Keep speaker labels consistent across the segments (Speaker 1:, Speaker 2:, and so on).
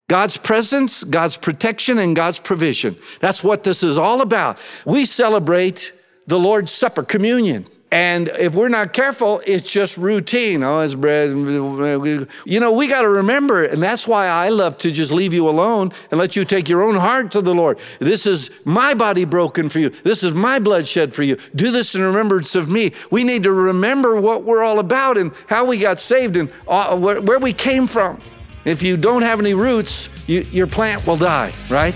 Speaker 1: God's presence, God's protection, and God's provision. That's what this is all about. We celebrate the Lord's Supper, communion. And if we're not careful, it's just routine. Oh, it's bread. You know, we got to remember, and that's why I love to just leave you alone and let you take your own heart to the Lord. This is my body broken for you. This is my blood shed for you. Do this in remembrance of me. We need to remember what we're all about and how we got saved and where we came from. If you don't have any roots, your plant will die, right?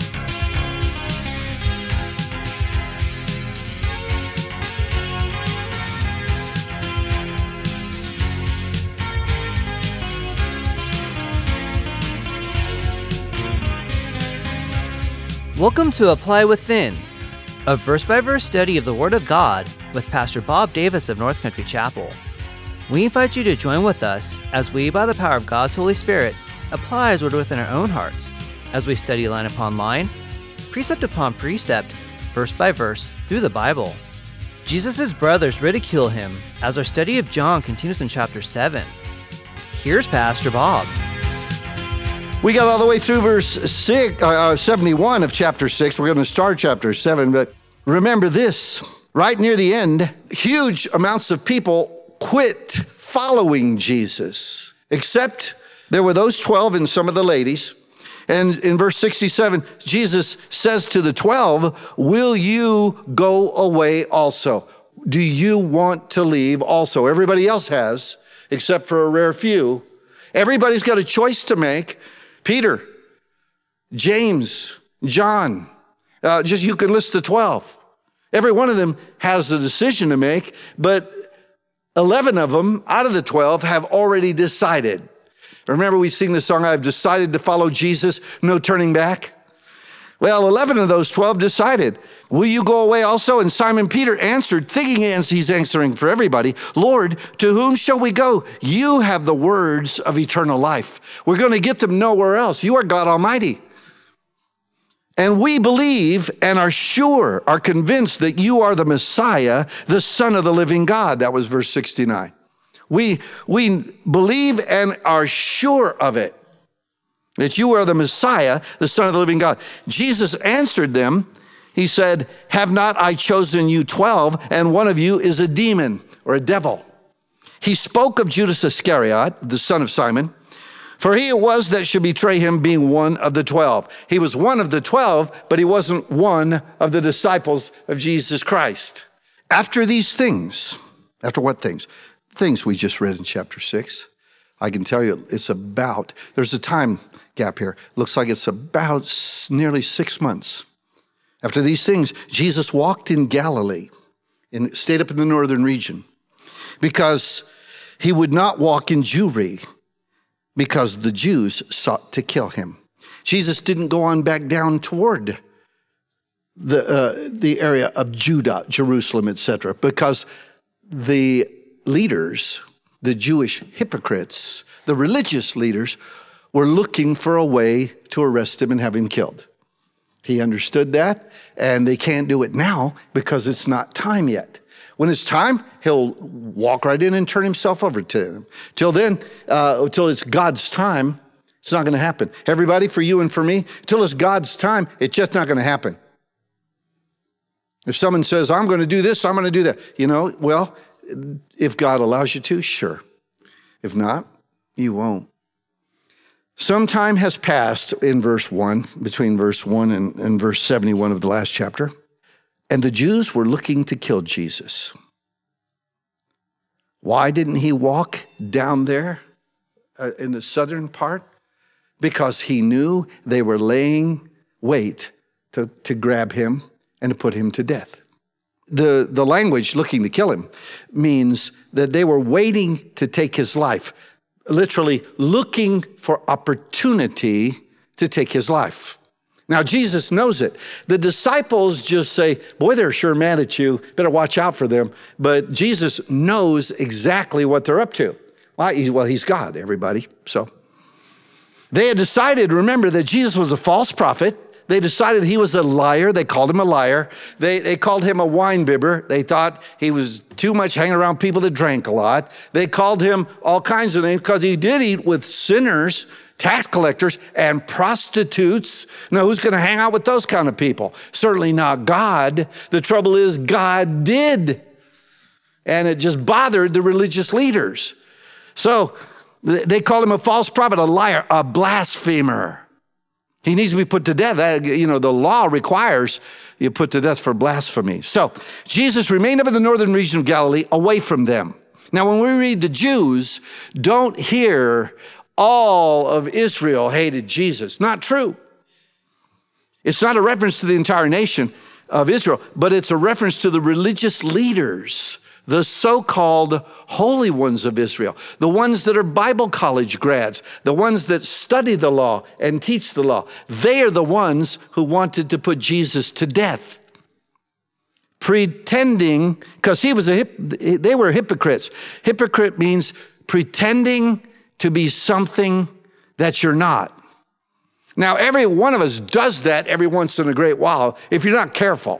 Speaker 2: Welcome to Apply Within, a verse-by-verse study of the Word of God with Pastor Bob Davis of North Country Chapel. We invite you to join with us as we, by the power of God's Holy Spirit, apply His Word within our own hearts as we study line upon line, precept upon precept, verse by verse, through the Bible. Jesus' brothers ridicule Him as our study of John continues in chapter 7. Here's Pastor Bob.
Speaker 1: We got all the way through verse 71 of chapter 6. We're going to start chapter 7, but remember this. Right near the end, huge amounts of people quit following Jesus, except there were those 12 and some of the ladies. And in verse 67, Jesus says to the 12, will you go away also? Do you want to leave also? Everybody else has, except for a rare few. Everybody's got a choice to make. Peter, James, John, you can list the 12. Every one of them has a decision to make, but 11 of them out of the 12 have already decided. Remember we sing the song, I've decided to follow Jesus, no turning back? Well, 11 of those 12 decided. Will you go away also? And Simon Peter answered, thinking as he's answering for everybody, Lord, to whom shall we go? You have the words of eternal life. We're going to get them nowhere else. You are God Almighty. And we believe and are sure, are convinced that you are the Messiah, the Son of the living God. That was verse 69. We believe and are sure of it, that you are the Messiah, the Son of the living God. Jesus answered them. He said, have not I chosen you 12, and one of you is a demon or a devil? He spoke of Judas Iscariot, the son of Simon, for he it was that should betray him, being one of the 12. He was one of the 12, but he wasn't one of the disciples of Jesus Christ. After these things, after what things? Things we just read in chapter 6. I can tell you there's a time gap here. Looks like it's about nearly 6 months. After these things, Jesus walked in Galilee and stayed up in the northern region because he would not walk in Jewry because the Jews sought to kill him. Jesus didn't go on back down toward the area of Judah, Jerusalem, etc., because the leaders, the Jewish hypocrites, the religious leaders, were looking for a way to arrest him and have him killed. He understood that, and they can't do it now because it's not time yet. When it's time, he'll walk right in and turn himself over to them. Till then, until it's God's time, it's not going to happen. Everybody, for you and for me, till it's God's time, it's just not going to happen. If someone says, I'm going to do this, I'm going to do that, well, if God allows you to, sure. If not, you won't. Some time has passed in verse 1, between verse 1 and verse 71 of the last chapter, and the Jews were looking to kill Jesus. Why didn't he walk down there in the southern part? Because he knew they were laying wait to grab him and to put him to death. The language, looking to kill him, means that they were waiting to take his life. Literally looking for opportunity to take his life. Now, Jesus knows it. The disciples just say, boy, they're sure mad at you. Better watch out for them. But Jesus knows exactly what they're up to. Well, he's God, everybody. So they had decided, remember, that Jesus was a false prophet. They decided he was a liar. They called him a liar. They called him a wine bibber. They thought he was too much hanging around people that drank a lot. They called him all kinds of names because he did eat with sinners, tax collectors and prostitutes. Now, who's going to hang out with those kind of people? Certainly not God. The trouble is God did. And it just bothered the religious leaders. So they call him a false prophet, a liar, a blasphemer. He needs to be put to death. The law requires you put to death for blasphemy. So Jesus remained up in the northern region of Galilee, away from them. Now, when we read the Jews, don't hear all of Israel hated Jesus. Not true. It's not a reference to the entire nation of Israel, but it's a reference to the religious leaders, the so-called holy ones of Israel, the ones that are Bible college grads, the ones that study the law and teach the law. They are the ones who wanted to put Jesus to death, pretending, because they were hypocrites. Hypocrite means pretending to be something that you're not. Now, every one of us does that every once in a great while if you're not careful.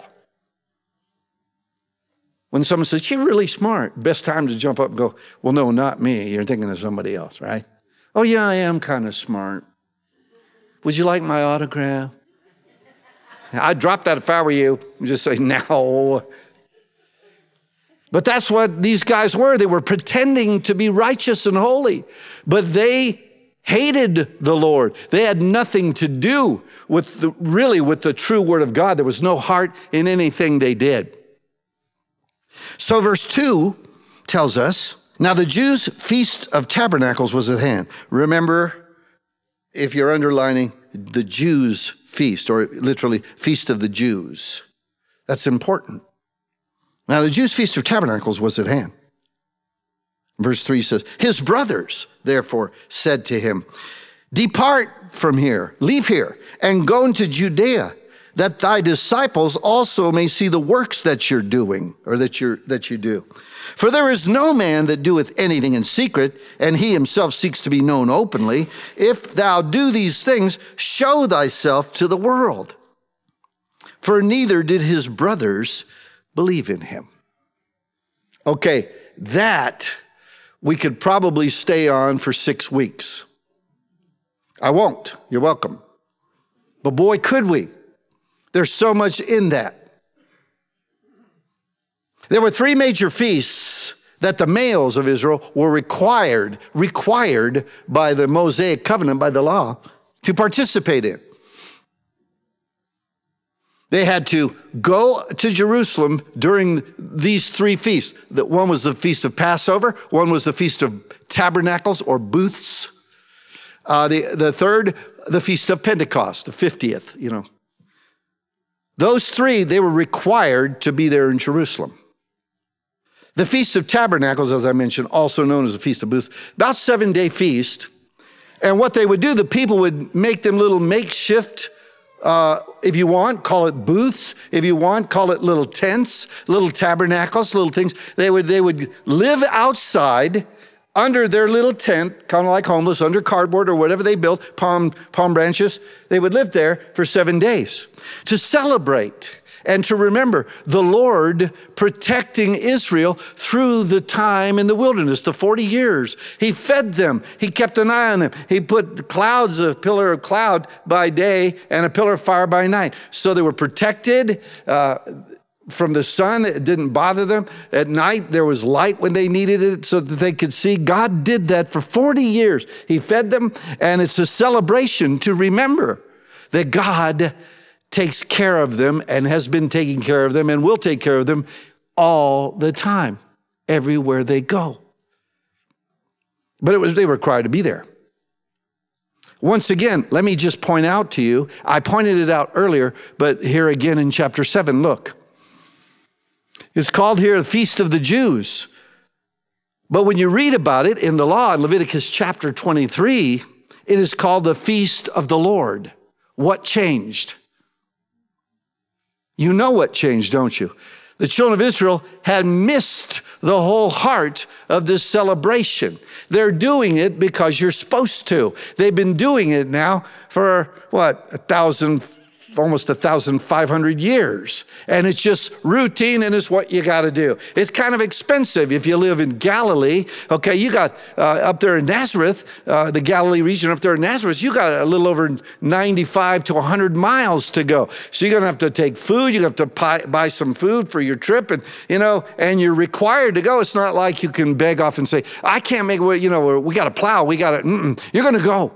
Speaker 1: When someone says, you're really smart, best time to jump up and go, well, no, not me. You're thinking of somebody else, right? Oh, yeah, I am kind of smart. Would you like my autograph? I'd drop that if I were you and just say, no. But that's what these guys were. They were pretending to be righteous and holy, but they hated the Lord. They had nothing to do with the true word of God. There was no heart in anything they did. So verse 2 tells us, now the Jews' Feast of Tabernacles was at hand. Remember, if you're underlining the Jews' feast, or literally Feast of the Jews, that's important. Now the Jews' Feast of Tabernacles was at hand. Verse 3 says, his brothers, therefore, said to him, depart from here, leave here, and go into Judea, that thy disciples also may see the works that you're doing, or that you do. For there is no man that doeth anything in secret, and he himself seeks to be known openly. If thou do these things, show thyself to the world. For neither did his brothers believe in him. Okay, that we could probably stay on for 6 weeks. I won't. You're welcome. But boy, could we. There's so much in that. There were 3 major feasts that the males of Israel were required by the Mosaic covenant, by the law, to participate in. They had to go to Jerusalem during these 3 feasts. One was the Feast of Passover. One was the Feast of Tabernacles or Booths. The third, the Feast of Pentecost, the 50th, Those 3, they were required to be there in Jerusalem. The Feast of Tabernacles, as I mentioned, also known as the Feast of Booths, about 7-day feast. And what they would do, the people would make them little makeshift, if you want, call it booths. If you want, call it little tents, little tabernacles, little things. They would live outside under their little tent, kind of like homeless, under cardboard or whatever they built, palm branches. They would live there for 7 days to celebrate and to remember the Lord protecting Israel through the time in the wilderness, the 40 years. He fed them. He kept an eye on them. He put clouds, a pillar of cloud by day and a pillar of fire by night. So they were protected from the sun. It didn't bother them. At night, there was light when they needed it so that they could see. God did that for 40 years. He fed them, and it's a celebration to remember that God takes care of them and has been taking care of them and will take care of them all the time, everywhere they go. But they were required to be there. Once again, let me just point out to you, I pointed it out earlier, but here again in chapter 7, look. It's called here the Feast of the Jews. But when you read about it in the law, in Leviticus chapter 23, it is called the Feast of the Lord. What changed? You know what changed, don't you? The children of Israel had missed the whole heart of this celebration. They're doing it because you're supposed to. They've been doing it now for, 1,000 almost 1,500 years. And it's just routine, and it's what you got to do. It's kind of expensive if you live in Galilee. Okay, you got up there in Nazareth, the Galilee region up there in Nazareth, you got a little over 95 to 100 miles to go. So you're going to have to take food. You're going to have to buy some food for your trip, and you're required to go. It's not like you can beg off and say, I can't make it, we got to plow. You're going to go.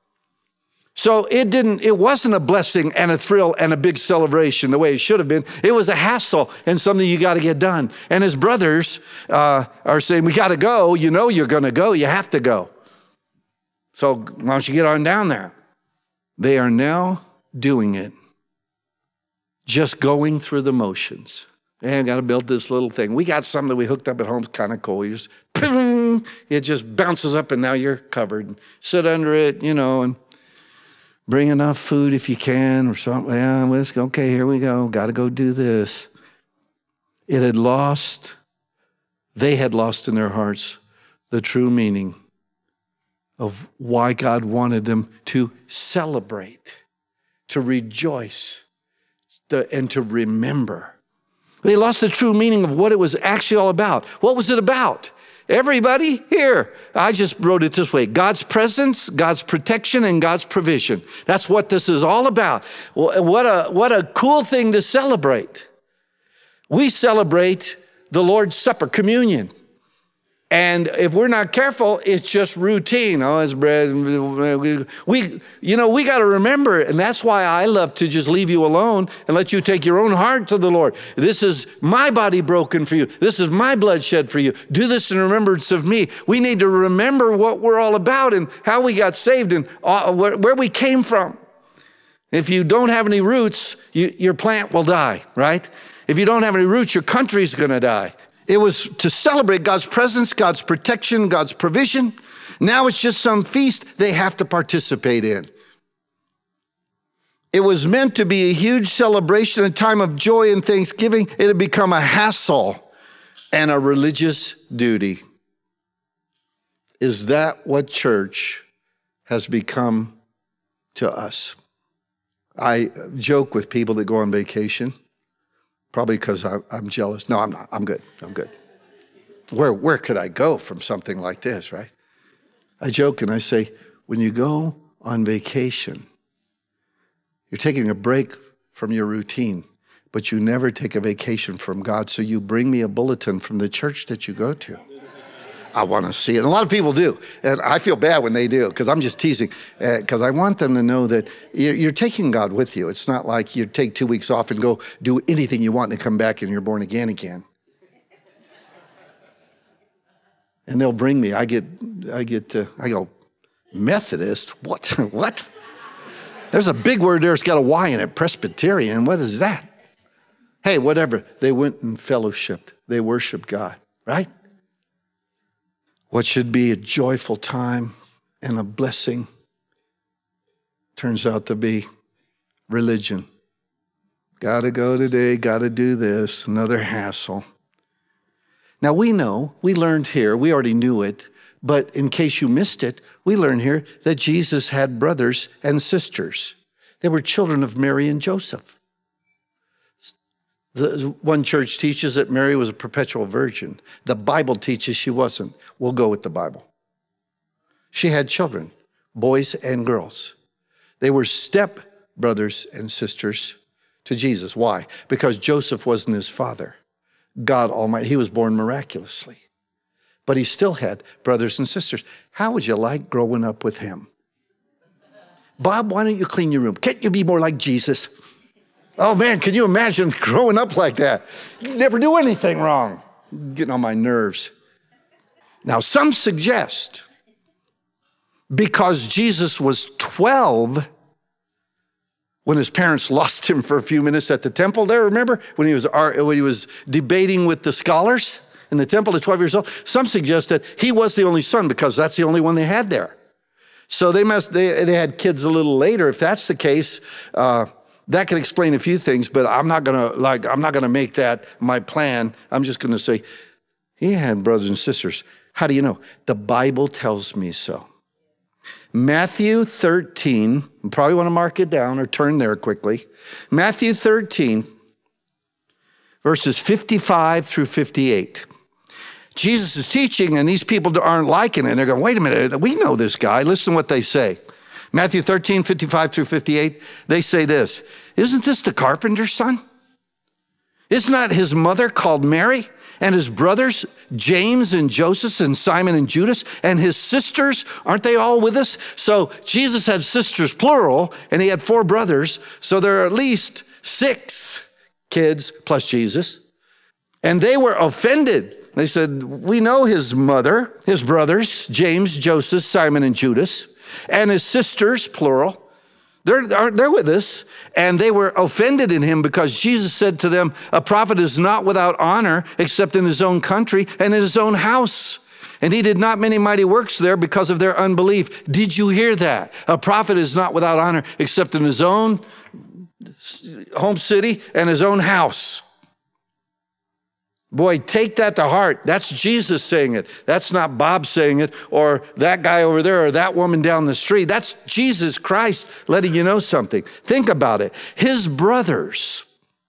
Speaker 1: So it wasn't a blessing and a thrill and a big celebration the way it should have been. It was a hassle and something you got to get done. And his brothers are saying, we got to go. You know you're going to go. You have to go. So why don't you get on down there? They are now doing it. Just going through the motions. Hey, I got to build this little thing. We got something that we hooked up at home. It's kind of cool. You just, it just bounces up and now you're covered. Sit under it, and bring enough food if you can or something. Yeah, okay, here we go. Got to go do this. They had lost in their hearts the true meaning of why God wanted them to celebrate, to rejoice, and to remember. They lost the true meaning of what it was actually all about. What was it about? Everybody here, I just wrote it this way: God's presence, God's protection, and God's provision. That's what this is all about. What a cool thing to celebrate. We celebrate the Lord's Supper, communion. And if we're not careful, it's just routine. Oh, it's bread. We got to remember it. And that's why I love to just leave you alone and let you take your own heart to the Lord. This is my body broken for you. This is my blood shed for you. Do this in remembrance of me. We need to remember what we're all about and how we got saved and where we came from. If you don't have any roots, your plant will die, right? If you don't have any roots, your country's going to die. It was to celebrate God's presence, God's protection, God's provision. Now it's just some feast they have to participate in. It was meant to be a huge celebration, a time of joy and thanksgiving. It had become a hassle and a religious duty. Is that what church has become to us? I joke with people that go on vacation. Probably because I'm jealous. No, I'm not. I'm good. Where could I go from something like this, right? I joke and I say, when you go on vacation, you're taking a break from your routine, but you never take a vacation from God. So you bring me a bulletin from the church that you go to. I want to see it. And a lot of people do. And I feel bad when they do, because I'm just teasing. Because I want them to know that you're taking God with you. It's not like you take 2 weeks off and go do anything you want and come back and you're born again. And they'll bring me. I go, Methodist? What? What? There's a big word there. It's got a Y in it. Presbyterian. What is that? Hey, whatever. They went and fellowshiped. They worshiped God, right? What should be a joyful time and a blessing turns out to be religion. Got to go today, got to do this, another hassle. Now we learned here, we already knew it, but in case you missed it, we learned here that Jesus had brothers and sisters. They were children of Mary and Joseph. One church teaches that Mary was a perpetual virgin. The Bible teaches she wasn't. We'll go with the Bible. She had children, boys and girls. They were step brothers and sisters to Jesus. Why? Because Joseph wasn't his father. God Almighty, he was born miraculously. But he still had brothers and sisters. How would you like growing up with him? Bob, why don't you clean your room? Can't you be more like Jesus? Oh man, can you imagine growing up like that? You never do anything wrong. Getting on my nerves. Now, some suggest because Jesus was 12 when his parents lost him for a few minutes at the temple there, remember? When he was debating with the scholars in the temple at 12 years old. Some suggest that he was the only son because that's the only one they had there. So they had kids a little later. If that's the case, that can explain a few things, but I'm not gonna make that my plan. I'm just gonna say, he had brothers and sisters. How do you know? The Bible tells me so. Matthew 13, you probably want to mark it down or turn there quickly. Matthew 13, verses 55 through 58. Jesus is teaching, and these people aren't liking it. They're going, wait a minute, we know this guy. Listen to what they say. Matthew 13, 55 through 58, they say this, isn't this the carpenter's son? Isn't that his mother called Mary? And his brothers, James and Joseph and Simon and Judas, and his sisters, aren't they all with us? So Jesus had sisters, plural, and he had 4 brothers. So there are at least 6 kids plus Jesus. And they were offended. They said, we know his mother, his brothers, James, Joseph, Simon, and Judas, and his sisters, plural. They're with us, and they were offended in him because Jesus said to them, a prophet is not without honor except in his own country and in his own house. And he did not many mighty works there because of their unbelief. Did you hear that? A prophet is not without honor except in his own home city and his own house. Boy, take that to heart. That's Jesus saying it. That's not Bob saying it, or that guy over there, or that woman down the street. That's Jesus Christ letting you know something. Think about it. His brothers,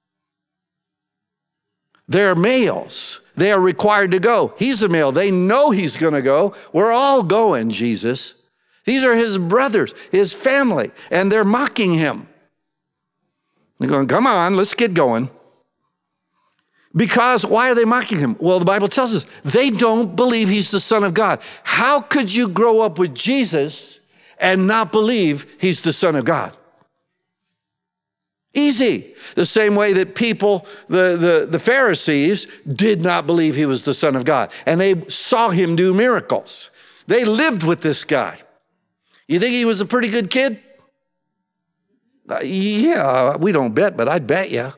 Speaker 1: they're males. They are required to go. He's a male. They know he's going to go. We're all going, Jesus. These are his brothers, his family, and they're mocking him. They're going, come on, let's get going. Because why are they mocking him? Well, the Bible tells us they don't believe he's the Son of God. How could you grow up with Jesus and not believe he's the Son of God? Easy. The same way that people, the Pharisees, did not believe he was the Son of God. And they saw him do miracles. They lived with this guy. You think he was a pretty good kid? Yeah, we don't bet, but I'd bet you.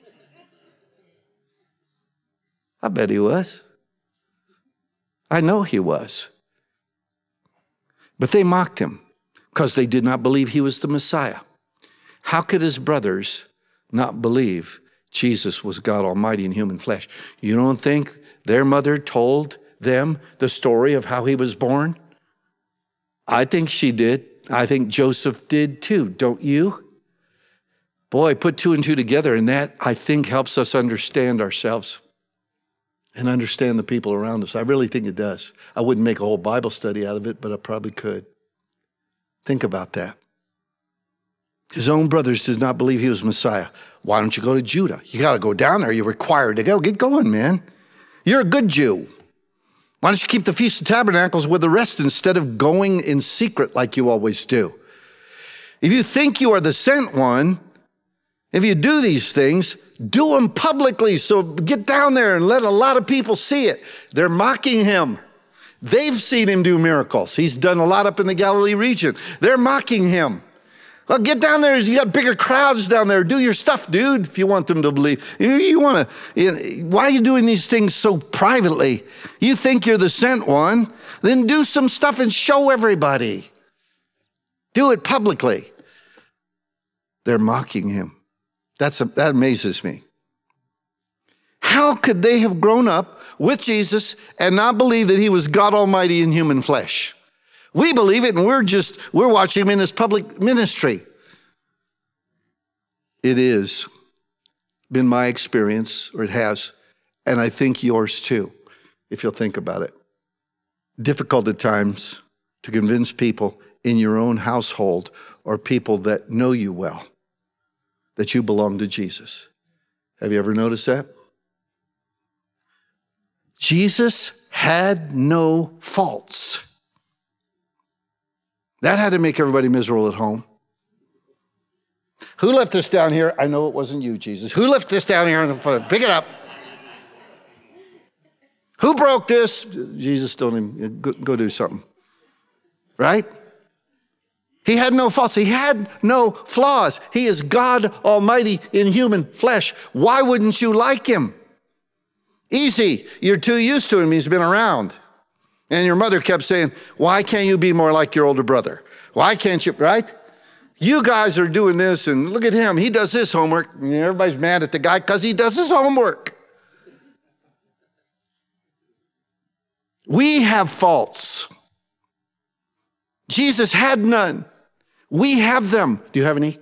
Speaker 1: I bet he was. I know he was. But they mocked him because they did not believe he was the Messiah. How could his brothers not believe Jesus was God Almighty in human flesh? You don't think their mother told them the story of how he was born? I think she did. I think Joseph did too, don't you? Boy, put 2 and 2 together, and that, I think, helps us understand ourselves and understand the people around us. I really think it does. I wouldn't make a whole Bible study out of it, but I probably could. Think about that. His own brothers did not believe he was Messiah. Why don't you go to Judah? You got to go down there. You're required to go. Get going, man. You're a good Jew. Why don't you keep the Feast of Tabernacles with the rest instead of going in secret like you always do? If you think you are the sent one, if you do these things, do them publicly. So get down there and let a lot of people see it. They're mocking him. They've seen him do miracles. He's done a lot up in the Galilee region. They're mocking him. Well, get down there. You got bigger crowds down there. Do your stuff, dude, if you want them to believe. Why are you doing these things so privately? You think you're the sent one, then do some stuff and show everybody. Do it publicly. They're mocking him. That amazes me. How could they have grown up with Jesus and not believe that he was God Almighty in human flesh? We believe it, and we're watching him in his public ministry. It is been my experience, or it has, and I think yours too, if you'll think about it. Difficult at times to convince people in your own household or people that know you well that you belong to Jesus. Have you ever noticed that? Jesus had no faults. That had to make everybody miserable at home. Who left this down here? I know it wasn't you, Jesus. Who left this down here? Pick it up. Who broke this? Jesus, don't even go do something. Right? He had no faults. He had no flaws. He is God Almighty in human flesh. Why wouldn't you like him? Easy. You're too used to him. He's been around. And your mother kept saying, why can't you be more like your older brother? Why can't you, right? You guys are doing this, and look at him. He does his homework. And everybody's mad at the guy because he does his homework. We have faults. Jesus had none. We have them. Do you have any?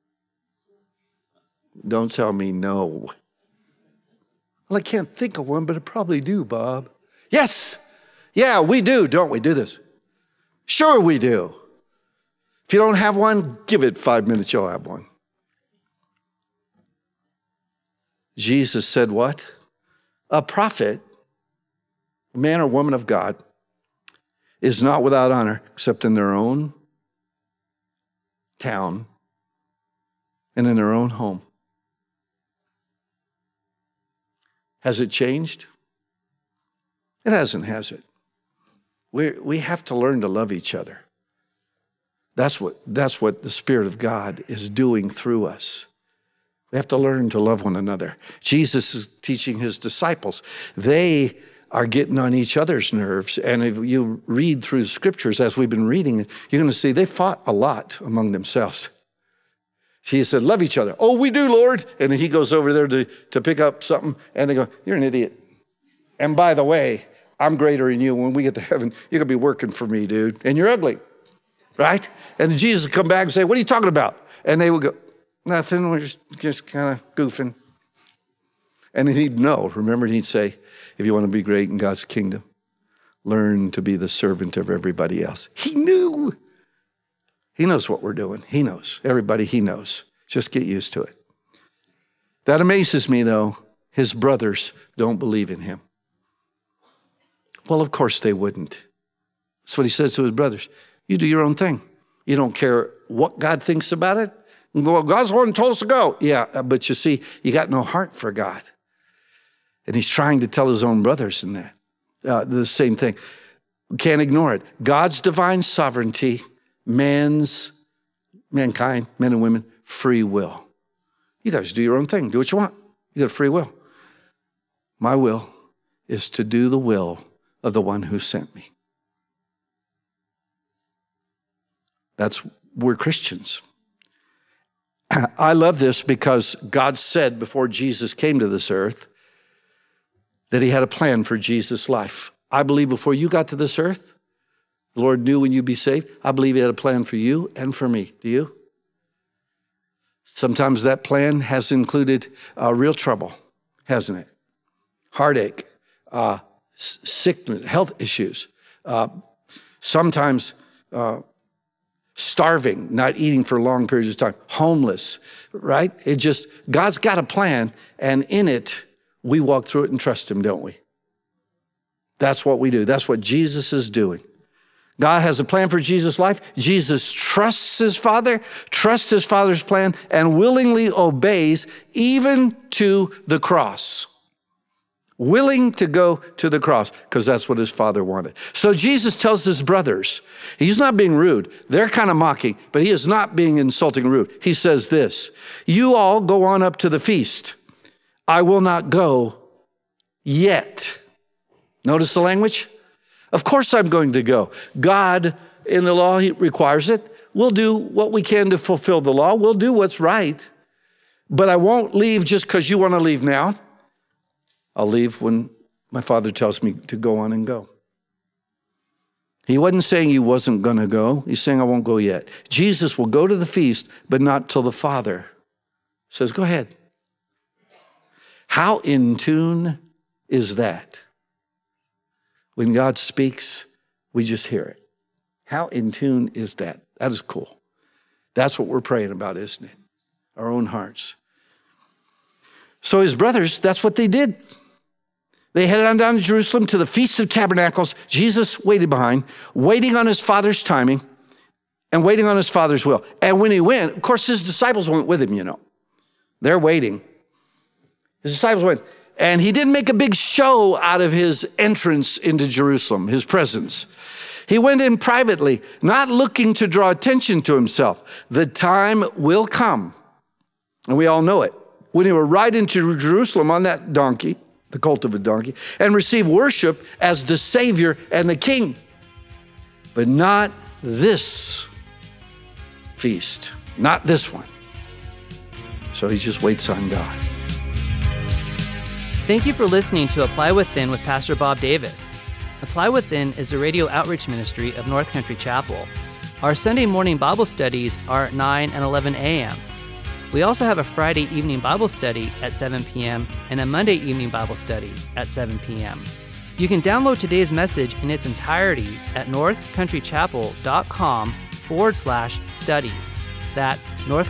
Speaker 1: Don't tell me no. Well, I can't think of one, but I probably do, Bob. Yes. Yeah, we do, don't we? Do this. Sure we do. If you don't have one, give it 5 minutes, you'll have one. Jesus said what? A prophet, a man or woman of God, is not without honor except in their own town and in their own home. Has it changed? It hasn't, has it? We have to learn to love each other. That's what the Spirit of God is doing through us. We have to learn to love one another. Jesus is teaching his disciples. They are getting on each other's nerves. And if you read through the scriptures, as we've been reading it, you're going to see they fought a lot among themselves. He said, love each other. Oh, we do, Lord. And then he goes over there to pick up something, and they go, you're an idiot. And by the way, I'm greater than you. When we get to heaven, you're going to be working for me, dude. And you're ugly, right? And Jesus would come back and say, what are you talking about? And they would go, nothing, we're just kind of goofing. And then he'd know, remember, he'd say, if you want to be great in God's kingdom, learn to be the servant of everybody else. He knew. He knows what we're doing. He knows. Everybody he knows. Just get used to it. That amazes me, though. His brothers don't believe in him. Well, of course they wouldn't. That's what he says to his brothers. You do your own thing. You don't care what God thinks about it. Well, God's the one who told us to go. Yeah, but you see, you got no heart for God. And he's trying to tell his own brothers in that. The same thing. We can't ignore it. God's divine sovereignty, mankind, men and women, free will. You guys do your own thing. Do what you want. You got free will. My will is to do the will of the one who sent me. We're Christians. I love this because God said before Jesus came to this earth that he had a plan for Jesus' life. I believe before you got to this earth, the Lord knew when you'd be saved. I believe he had a plan for you and for me. Do you? Sometimes that plan has included real trouble, hasn't it? Heartache, sickness, health issues. Sometimes starving, not eating for long periods of time, homeless, right? God's got a plan, and in it, we walk through it and trust him, don't we? That's what we do. That's what Jesus is doing. God has a plan for Jesus' life. Jesus trusts his Father, trusts his Father's plan, and willingly obeys even to the cross. Willing to go to the cross because that's what his Father wanted. So Jesus tells his brothers, he's not being rude. They're kind of mocking, but he is not being insulting or rude. He says this, you all go on up to the feast. I will not go yet. Notice the language? Of course I'm going to go. God, in the law, he requires it. We'll do what we can to fulfill the law. We'll do what's right. But I won't leave just because you want to leave now. I'll leave when my Father tells me to go on and go. He wasn't saying he wasn't going to go. He's saying I won't go yet. Jesus will go to the feast, but not till the Father says, go ahead. How in tune is that? When God speaks, we just hear it. How in tune is that? That is cool. That's what we're praying about, isn't it? Our own hearts. So his brothers, that's what they did. They headed on down to Jerusalem to the Feast of Tabernacles. Jesus waited behind, waiting on his Father's timing and waiting on his Father's will. And when he went, of course, his disciples went with him, you know. They're waiting. His disciples went. And he didn't make a big show out of his entrance into Jerusalem, his presence. He went in privately, not looking to draw attention to himself. The time will come, and we all know it, when he will ride into Jerusalem on that donkey, the colt of a donkey, and receive worship as the Savior and the King. But not this feast, not this one. So he just waits on God.
Speaker 2: Thank you for listening to Apply Within with Pastor Bob Davis. Apply Within is a radio outreach ministry of North Country Chapel. Our Sunday morning Bible studies are at 9 and 11 a.m. We also have a Friday evening Bible study at 7 p.m. and a Monday evening Bible study at 7 p.m. You can download today's message in its entirety at northcountrychapel.com/studies. That's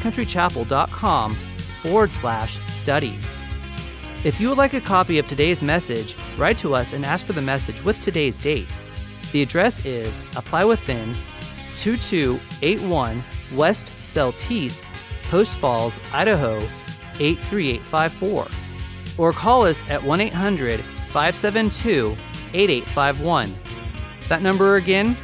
Speaker 2: northcountrychapel.com/studies. If you would like a copy of today's message, write to us and ask for the message with today's date. The address is Apply Within, 2281 West Celtice, Post Falls, Idaho 83854. Or call us at 1-800-572-8851. That number again,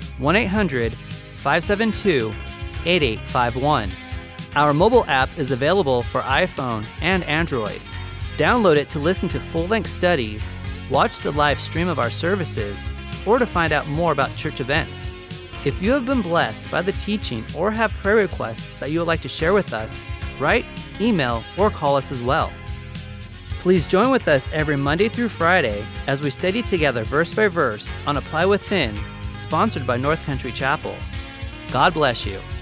Speaker 2: 1-800-572-8851. Our mobile app is available for iPhone and Android. Download it to listen to full-length studies, watch the live stream of our services, or to find out more about church events. If you have been blessed by the teaching or have prayer requests that you would like to share with us, write, email, or call us as well. Please join with us every Monday through Friday as we study together verse by verse on Apply Within, sponsored by North Country Chapel. God bless you.